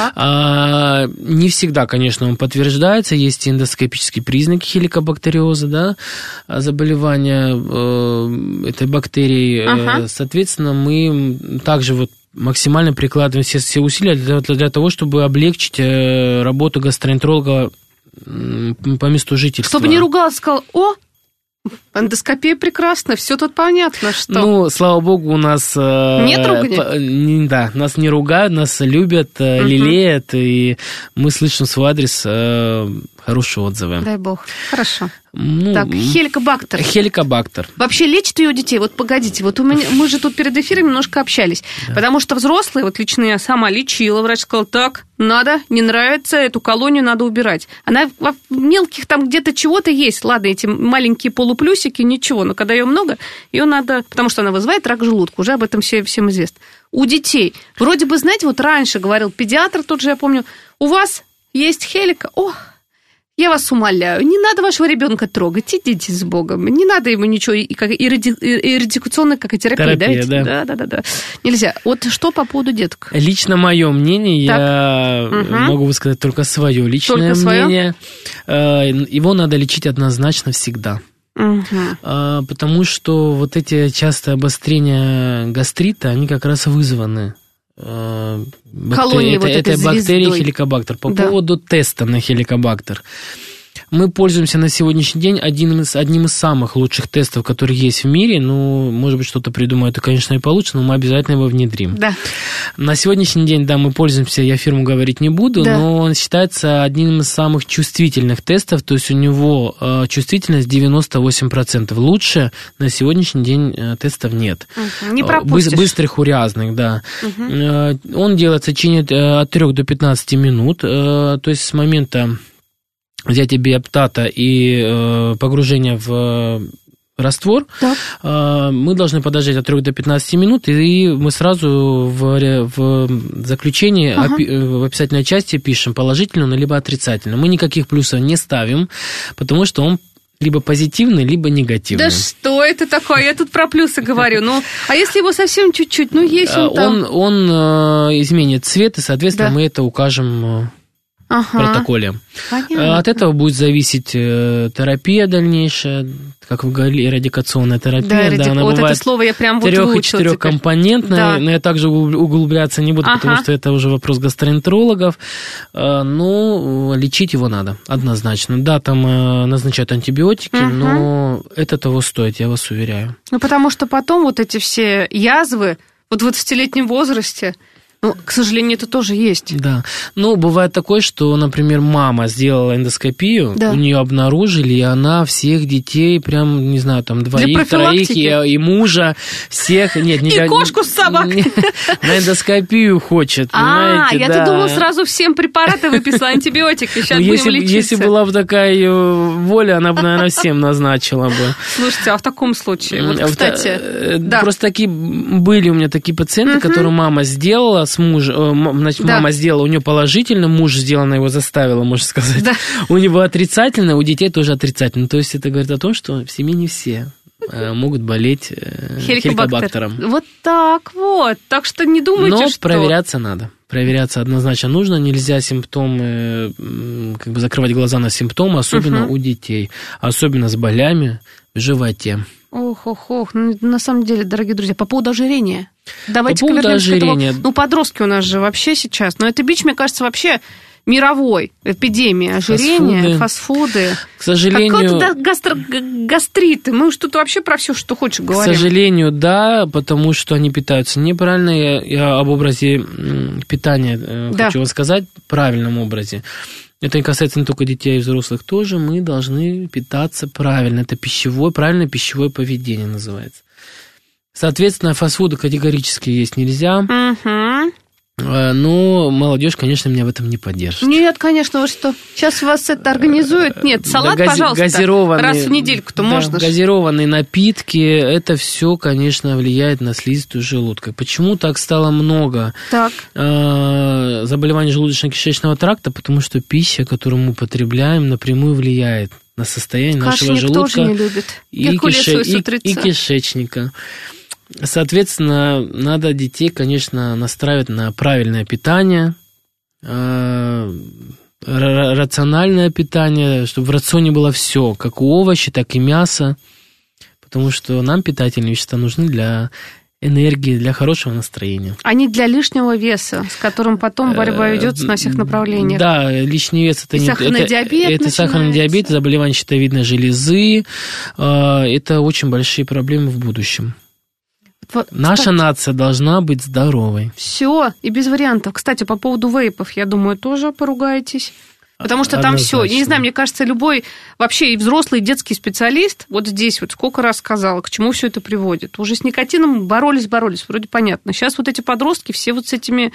B: А, не всегда, конечно, он подтверждается. Есть эндоскопические признаки хеликобактериоза, да, заболевания э, этой бактерии. Ага. Соответственно, мы также вот максимально прикладываем все, все усилия для, для того, чтобы облегчить работу гастроэнтеролога по месту жительства.
C: Чтобы не ругался, сказал: о, эндоскопия прекрасна, все тут понятно, что...
B: Ну, слава богу, у нас...
C: Нет ругани?
B: Да, нас не ругают, нас любят, uh-huh. лелеют, и мы слышим свой адрес хорошие отзывы.
C: Дай бог. Хорошо. Ну, так, хеликобактер.
B: Хеликобактер.
C: Вообще лечат ее детей? Вот погодите, вот у меня, мы же тут перед эфиром немножко общались, да. потому что взрослые, вот лично я сама лечила, врач сказал: так, надо, не нравится, эту колонию надо убирать. Она в мелких там где-то чего-то есть, ладно, эти маленькие полуплюсики, ничего, но когда ее много, ее надо, потому что она вызывает рак желудка, уже об этом все, всем известно. У детей, вроде бы, знаете, вот раньше говорил педиатр, тут же я помню, у вас есть хелика, ох, я вас умоляю, не надо вашего ребенка трогать, идите с Богом. Не надо ему ничего, и как эрадикационная как и терапия, терапия да, да? Да, да, да. Нельзя. Вот что по поводу деток?
B: Лично мое мнение, так. я угу. могу высказать только свое личное только мнение. Свое? Его надо лечить однозначно всегда. Угу. Потому что вот эти частые обострения гастрита, они как раз вызваны. Бактерии, это, вот это бактерия хеликобактер. По да. поводу теста на хеликобактер. Мы пользуемся на сегодняшний день одним из, одним из самых лучших тестов, которые есть в мире. Ну, может быть, что-то придумают, и, конечно, и получится, но мы обязательно его внедрим. Да. На сегодняшний день, да, мы пользуемся, я фирму говорить не буду, да. но он считается одним из самых чувствительных тестов, то есть у него э, чувствительность девяносто восемь процентов. Лучше на сегодняшний день э, тестов нет.
C: Угу. Не пропустишь.
B: Быстрых, урязных, да. Угу. Э, он делается в течение э, от трёх до пятнадцати минут, э, то есть с момента взятие биоптата и э, погружение в раствор, да. мы должны подождать от трёх до пятнадцати минут, и мы сразу в, в заключении, ага. в описательной части пишем положительно, но либо отрицательно. Мы никаких плюсов не ставим, потому что он либо позитивный, либо негативный.
C: Да что это такое? Я тут про плюсы говорю. Ну, а если его совсем чуть-чуть, ну есть он там...
B: Он, он изменит цвет, и, соответственно, да. мы это укажем... Ага. В протоколе. Понятно. От этого будет зависеть терапия дальнейшая, как в радикационная терапия. Да, радик... да, она
C: вот
B: бывает
C: это слово я прям вот
B: трех- и четырехкомпонентная, да. но я также углубляться не буду, ага. потому что это уже вопрос гастроэнтерологов. Но лечить его надо, однозначно. Да, там назначают антибиотики, угу. но это того стоит, я вас уверяю.
C: Ну, потому что потом вот эти все язвы, вот в двадцатилетнем возрасте, ну, к сожалению, это тоже есть.
B: Да. Ну, бывает такое, что, например, мама сделала эндоскопию, да. у нее обнаружили, и она всех детей, прям, не знаю, там, двоих, троих, и, и мужа, всех... Нет,
C: и не, кошку с собакой.
B: На эндоскопию хочет,
C: А, я-то думала, сразу всем препараты выписала, антибиотики, сейчас будем лечиться.
B: Если была бы такая воля, она бы, наверное, всем назначила бы.
C: Слушайте, а в таком случае, вот, кстати...
B: Просто такие были у меня такие пациенты, которые мама сделала, с мужем, значит, да. мама сделала у нее положительно, муж сделано его заставила, можно сказать. Да. У него отрицательно, у детей тоже отрицательно. То есть это говорит о том, что в семье не все могут болеть хеликобактером.
C: Вот так вот. Так что не думайте,
B: Но
C: что...
B: проверяться надо. Проверяться однозначно нужно. Нельзя симптомы, как бы закрывать глаза на симптомы, особенно угу. у детей. Особенно с болями в животе.
C: Ох, ох, ох. Ну, на самом деле, дорогие друзья, по поводу ожирения. Давайте
B: по поводу ожирения.
C: Этому. Ну, подростки у нас же вообще сейчас. Но это бич, мне кажется, вообще мировой. Эпидемия ожирения, фастфуды. фастфуды.
B: К сожалению...
C: Какой-то гастро... гастриты. Мы уж тут вообще про все, что хочешь, говорим.
B: К сожалению, да, потому что они питаются неправильно. Я, я об образе питания да. хочу вам сказать, в правильном образе. Это не касается не только детей, и взрослых тоже. Мы должны питаться правильно. Это пищевое, правильное пищевое поведение называется. Соответственно, фастфуды категорически есть нельзя. Угу. Но молодежь, конечно, меня в этом не поддержит.
C: Нет, конечно, вы что? Сейчас вас это организуют? Нет, салат, да, гази- пожалуйста, газированные, раз в недельку-то да, можно.
B: Газированные напитки, это все, конечно, влияет на слизистую желудка. Почему так стало много
C: так.
B: э, заболеваний желудочно-кишечного тракта? Потому что пища, которую мы потребляем, напрямую влияет на состояние
C: Кашник
B: нашего желудка
C: тоже не любит.
B: И, кише- и, и кишечника. Соответственно, надо детей, конечно, настраивать на правильное питание, рациональное питание, чтобы в рационе было все, как и овощи, так и мясо, потому что нам питательные вещества нужны для энергии, для хорошего настроения.
C: А не для лишнего веса, с которым потом борьба ведется на всех направлениях.
B: Да, лишний вес это
C: и
B: не
C: сахарный
B: это,
C: диабет.
B: Это сахарный диабет, заболевание щитовидной железы. Это очень большие проблемы в будущем. Вот, Наша кстати, нация должна быть здоровой.
C: Все, и без вариантов. Кстати, по поводу вейпов, я думаю, тоже поругаетесь. Потому что там все, я не знаю, мне кажется, любой вообще и взрослый, и детский специалист вот здесь вот сколько раз сказала, к чему все это приводит. Уже с никотином боролись, боролись, вроде понятно. Сейчас вот эти подростки все вот с этими...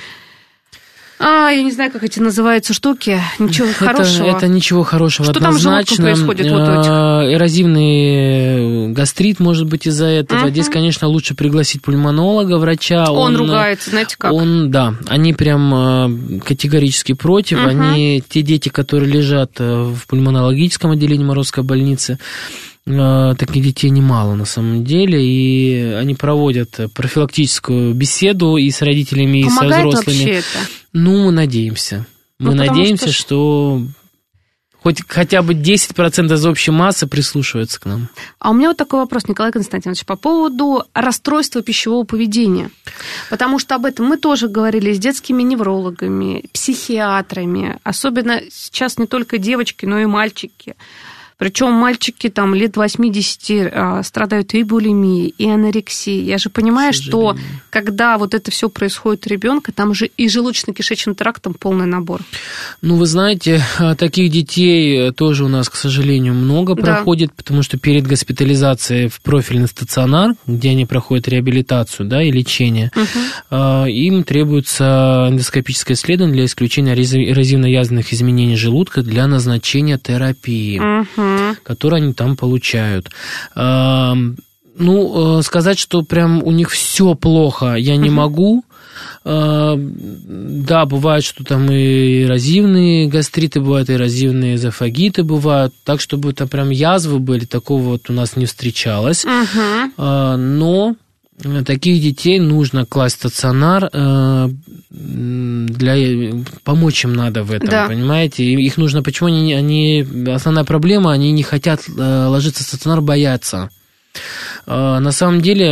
C: А, я не знаю, как эти называются штуки. Ничего это, хорошего.
B: Это ничего хорошего
C: Что
B: однозначно.
C: Что там с желудком происходит? Вот у этих?
B: Эрозивный гастрит может быть из-за этого. Uh-huh. Здесь, конечно, лучше пригласить пульмонолога, врача.
C: Он, он ругается, знаете как?
B: Он, да, они прям категорически против. Uh-huh. Они, те дети, которые лежат в пульмонологическом отделении Морозской больницы, таких детей немало на самом деле, и они проводят профилактическую беседу и с родителями,
C: Помогает
B: и со взрослыми.
C: Вообще это?
B: Ну, мы надеемся. Мы ну, надеемся, что... что хоть хотя бы десять процентов из общей массы прислушиваются к нам.
C: А у меня вот такой вопрос, Николай Константинович, по поводу расстройства пищевого поведения. Потому что об этом мы тоже говорили с детскими неврологами, психиатрами. Особенно сейчас не только девочки, но и мальчики. Причем мальчики там лет восьмидесяти а, страдают и булимией, и анорексией. Я же понимаю, что когда вот это все происходит у ребенка, там же и желудочно-кишечным трактом полный набор.
B: Ну, вы знаете, таких детей тоже у нас, к сожалению, много да. проходит, потому что перед госпитализацией в профильный стационар, где они проходят реабилитацию, да, и лечение, угу. им требуется эндоскопическое исследование для исключения эрозивно-язвенных изменений желудка для назначения терапии.
C: Угу. угу.
B: которые они там получают. Ну, сказать, что прям у них все плохо, я не угу. могу. Да, бывает, что там и эрозивные гастриты бывают, и эрозивные эзофагиты бывают. Так, чтобы это прям язвы были, такого вот у нас не встречалось.
C: Угу.
B: Но таких детей нужно класть в стационар, для... помочь им надо в этом, да. понимаете? Их нужно, почему они, они... Основная проблема, они не хотят ложиться в стационар, боятся. На самом деле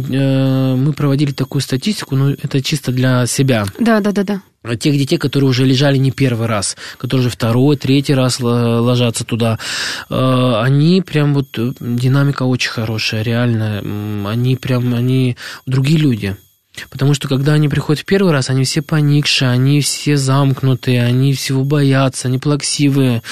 B: мы проводили такую статистику, но это чисто для себя.
C: Да, да, да, да.
B: Тех детей, которые уже лежали не первый раз, которые уже второй, третий раз ложатся туда, они прям вот, динамика очень хорошая, реально, они прям, они другие люди. Потому что, когда они приходят в первый раз, они все поникшие, они все замкнутые, они всего боятся, они плаксивые.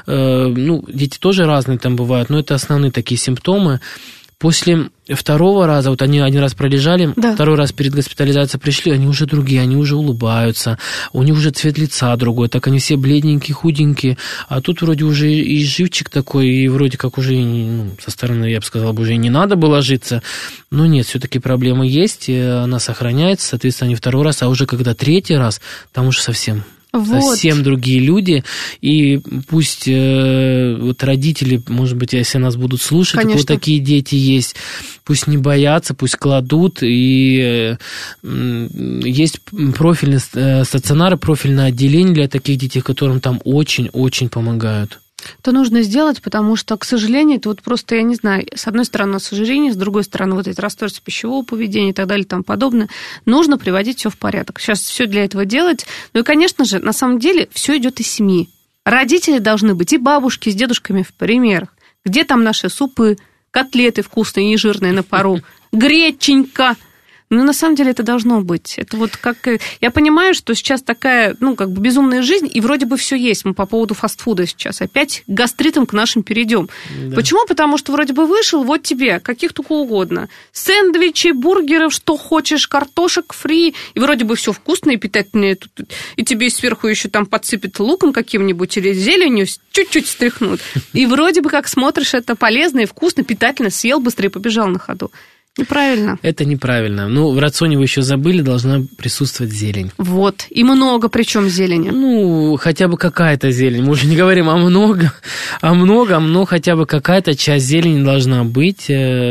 B: Ну, дети тоже разные там бывают, но это основные такие симптомы. После второго раза, вот они один раз пролежали, да. второй раз перед госпитализацией пришли, они уже другие, они уже улыбаются, у них уже цвет лица другой, так они все бледненькие, худенькие, а тут вроде уже и живчик такой, и вроде как уже, ну, со стороны, я бы сказал, уже и не надо было ложиться, но нет, все-таки проблема есть, и она сохраняется, соответственно, не второй раз, а уже когда третий раз, там уже совсем...
C: Вот.
B: Совсем другие люди, и пусть э, вот родители, может быть, если нас будут слушать,
C: Конечно.
B: вот такие дети есть, пусть не боятся, пусть кладут, и э, есть профильные э, стационары, профильное отделение для таких детей, которым там очень-очень помогают.
C: Это нужно сделать, потому что, к сожалению, это вот просто, я не знаю, с одной стороны ожирение, с другой стороны вот эти расстройства пищевого поведения и так далее и тому подобное. Нужно приводить все в порядок. Сейчас все для этого делать. Ну и, конечно же, на самом деле все идет из семьи. Родители должны быть и бабушки с дедушками в примерах. Где там наши супы, котлеты вкусные, нежирные на пару, греченька. Ну, на самом деле, это должно быть. Это вот как... Я понимаю, что сейчас такая, ну, как бы безумная жизнь, и вроде бы все есть. Мы по поводу фастфуда сейчас опять к гастритам к нашим перейдем. Да. Почему? Потому что вроде бы вышел, вот тебе, каких только угодно. Сэндвичи, бургеры, что хочешь, картошек фри, и вроде бы все вкусное и питательное. И тебе сверху еще там подсыпят луком каким-нибудь или зеленью, чуть-чуть стряхнут. И вроде бы как смотришь, это полезно и вкусно, питательно, съел быстро и побежал на ходу. Неправильно.
B: Это неправильно. Ну, в рационе вы еще забыли, должна присутствовать зелень.
C: Вот. И много причем зелени.
B: Ну, хотя бы какая-то зелень. Мы уже не говорим о много, о многом, но хотя бы какая-то часть зелени должна быть.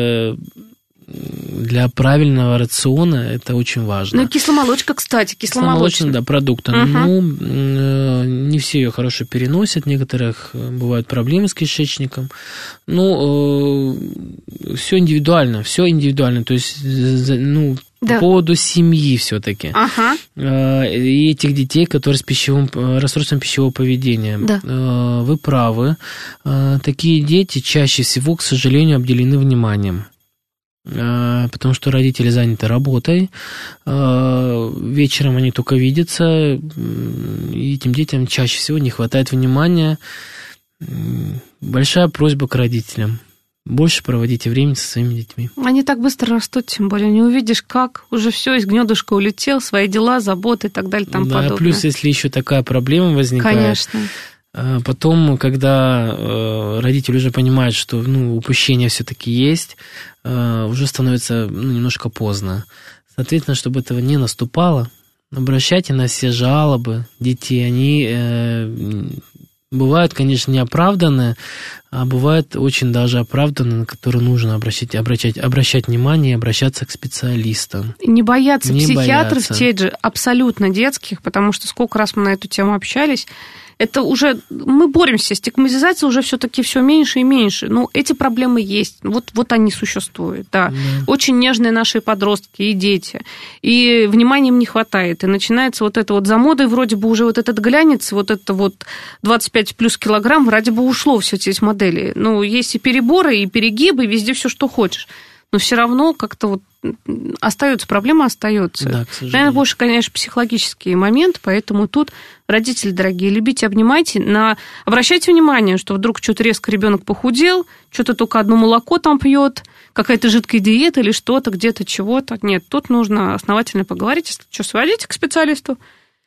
B: Для правильного рациона это очень важно.
C: Ну, кисломолочка, кстати, кисломолочная.
B: Кисломолочная, да, продукт. Угу. Ну, не все ее хорошо переносят, некоторых бывают проблемы с кишечником. Ну, все индивидуально, все индивидуально. То есть, ну, да. По поводу семьи все-таки.
C: Ага.
B: И этих детей, которые с пищевым, расстройством пищевого поведения.
C: Да.
B: Вы правы. Такие дети чаще всего, к сожалению, обделены вниманием. Потому что родители заняты работой, вечером они только видятся, и этим детям чаще всего не хватает внимания. Большая просьба к родителям. Больше проводите время со своими детьми.
C: Они так быстро растут, тем более не увидишь, как уже все из гнездышка улетел, свои дела, заботы и так далее и тому
B: да,
C: подобное.
B: Плюс, если еще такая проблема возникает.
C: Конечно.
B: Потом, когда родители уже понимают, что ну, упущение все-таки есть, уже становится ну, немножко поздно. Соответственно, чтобы этого не наступало, обращайте на все жалобы детей. Они э, бывают, конечно, неоправданные, а бывают очень даже оправданные, на которые нужно обращать, обращать, обращать внимание и обращаться к специалистам.
C: Не бояться
B: не
C: психиатров,
B: бояться.
C: те же абсолютно детских, потому что сколько раз мы на эту тему общались, это уже, мы боремся, стигматизация уже все-таки все меньше и меньше. Ну, эти проблемы есть, вот, вот они существуют, да. да. Очень нежные наши подростки и дети, и внимания им не хватает, и начинается вот это вот за модой, вроде бы уже вот этот глянец, вот это вот двадцать пять плюс килограмм, вроде бы ушло все эти модели. Ну, есть и переборы, и перегибы, и везде все, что хочешь. Но все равно как-то вот остается, проблема остается.
B: Да,
C: наверное, больше, конечно, психологический момент, поэтому тут, родители дорогие, любите, обнимайте, на... обращайте внимание, что вдруг что-то резко ребенок похудел, что-то только одно молоко там пьет, какая-то жидкая диета или что-то, где-то чего-то. Нет, тут нужно основательно поговорить, если что, сводите к специалисту,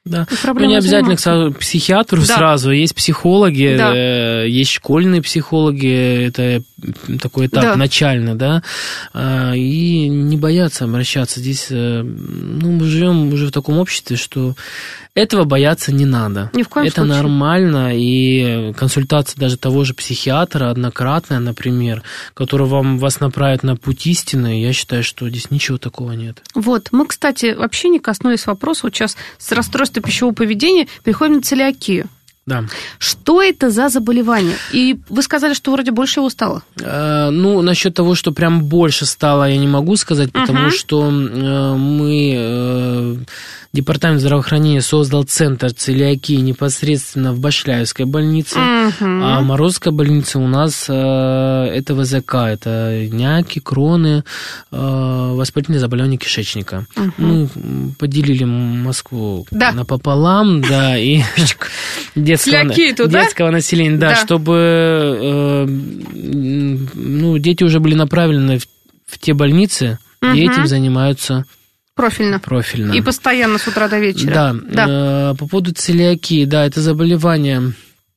B: Да. Ну, не обязательно к психиатру да. сразу. Есть психологи, да. есть школьные психологи, это такой этап да. начальный, да, и не бояться обращаться. Здесь, ну, мы живем уже в таком обществе, что этого бояться не надо.
C: Ни в коем
B: это
C: случае.
B: Нормально, и консультация даже того же психиатра, однократная, например, который вам, вас направит на путь истины, я считаю, что здесь ничего такого нет.
C: Вот, мы, кстати, вообще не коснулись вопроса, вот сейчас с расстройства пищевого поведения переходим на целиакию.
B: Да.
C: Что это за заболевание? И вы сказали, что вроде больше его стало.
B: Э, ну, насчет того, что прям больше стало, я не могу сказать, потому uh-huh. что э, мы... Э, Департамент здравоохранения создал центр целиакии непосредственно в Башляевской больнице, uh-huh. а Морозская больница у нас э, это ВЗК, это няки, кроны, э, воспалительные заболевания кишечника. Uh-huh. Мы поделили Москву
C: да.
B: напополам, да, и детского, детского населения, да, да. чтобы э, ну, дети уже были направлены в, в те больницы, uh-huh. где этим занимаются.
C: Профильно.
B: Профильно.
C: И постоянно с утра до вечера.
B: Да. да. Э, по поводу целиакии, да, это заболевание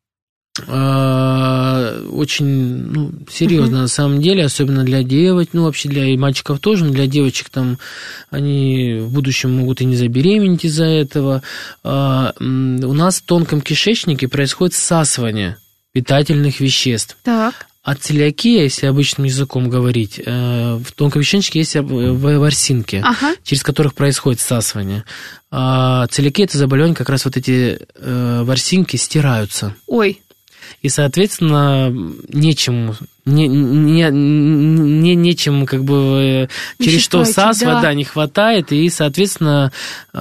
B: э, очень ну, серьезно uh-huh. на самом деле, особенно для девочек, ну, вообще для и мальчиков тоже, но для девочек там они в будущем могут и не забеременеть из-за этого. Э, у нас в тонком кишечнике происходит всасывание питательных веществ.
C: Так.
B: А целиакия, если обычным языком говорить, в тонком кишечнике есть ворсинки, ага. через которых происходит всасывание. А целиакия – это заболевание, как раз вот эти ворсинки стираются.
C: Ой.
B: И, соответственно, нечему, не, не, не, нечем как бы через что всасывать, да. да, не хватает, и, соответственно,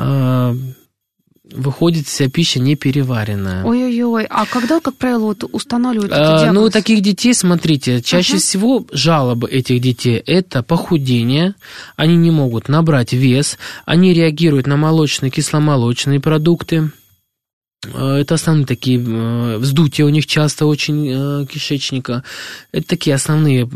B: выходит вся пища непереваренная.
C: Ой-ой-ой, а когда, как правило, вот устанавливают этот диагноз?
B: Ну, у таких детей, смотрите, чаще uh-huh. всего жалобы этих детей – это похудение, они не могут набрать вес, они реагируют на молочные, кисломолочные продукты. Это основные такие, вздутие у них часто очень кишечника. Это такие основные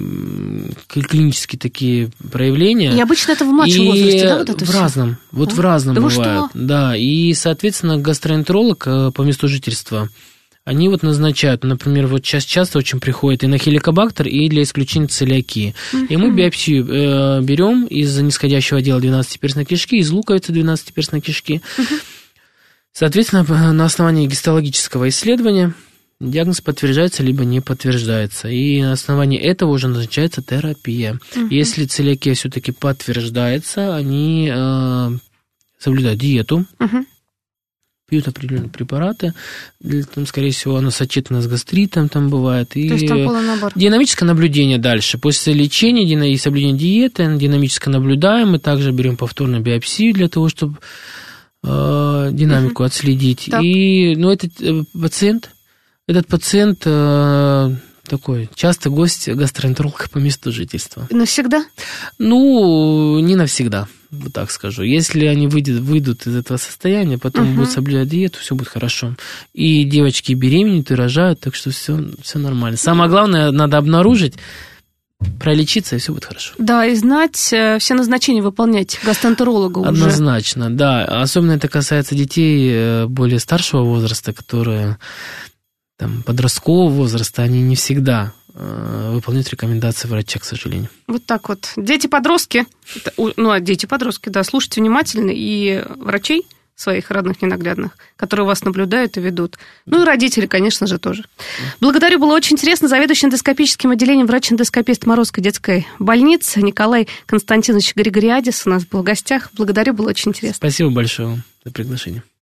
B: клинические такие проявления.
C: И обычно это в младшем
B: и
C: возрасте, да, вот это
B: в
C: все?
B: разном, вот да? в разном
C: да
B: бывает. Да, и, соответственно, гастроэнтеролог по месту жительства, они вот назначают, например, вот сейчас часто очень приходят и на хеликобактер, и для исключения целиакии. Uh-huh. И мы биопсию э, берем из нисходящего отдела двенадцатиперстной кишки, из луковицы двенадцатиперстной кишки. Uh-huh. Соответственно, на основании гистологического исследования диагноз подтверждается либо не подтверждается. И на основании этого уже назначается терапия. Угу. Если целиакия все-таки подтверждается, они э, соблюдают диету, угу. пьют определенные препараты. Там, скорее всего, оно сочетано с гастритом, там бывает. И
C: то есть там полный набор.
B: Динамическое наблюдение дальше. После лечения и соблюдения диеты динамически наблюдаем. Мы также берем повторную биопсию для того, чтобы динамику uh-huh. отследить. Так. И, ну, этот пациент, этот пациент э, такой, часто гость гастроэнтеролога по месту жительства.
C: Навсегда?
B: Ну, не навсегда, вот так скажу. Если они выйдут, выйдут из этого состояния, потом uh-huh. будут соблюдать диету, все будет хорошо. И девочки беременеют, и рожают, так что все, все нормально. Самое главное, надо обнаружить, пролечиться, и все будет хорошо.
C: Да, и знать, все назначения выполнять гастроэнтеролога уже.
B: Однозначно, да. Особенно это касается детей более старшего возраста, которые там, подросткового возраста, они не всегда выполняют рекомендации врача, к сожалению.
C: Вот так вот. Дети-подростки, ну, а дети-подростки, да, слушайте внимательно, и врачей своих родных ненаглядных, которые вас наблюдают и ведут. Ну и родители, конечно же, тоже. Благодарю, было очень интересно. Заведующий эндоскопическим отделением врач-эндоскопист Морозской детской больницы Николай Константинович Григориадис у нас был в гостях. Благодарю, было очень интересно.
B: Спасибо большое за приглашение.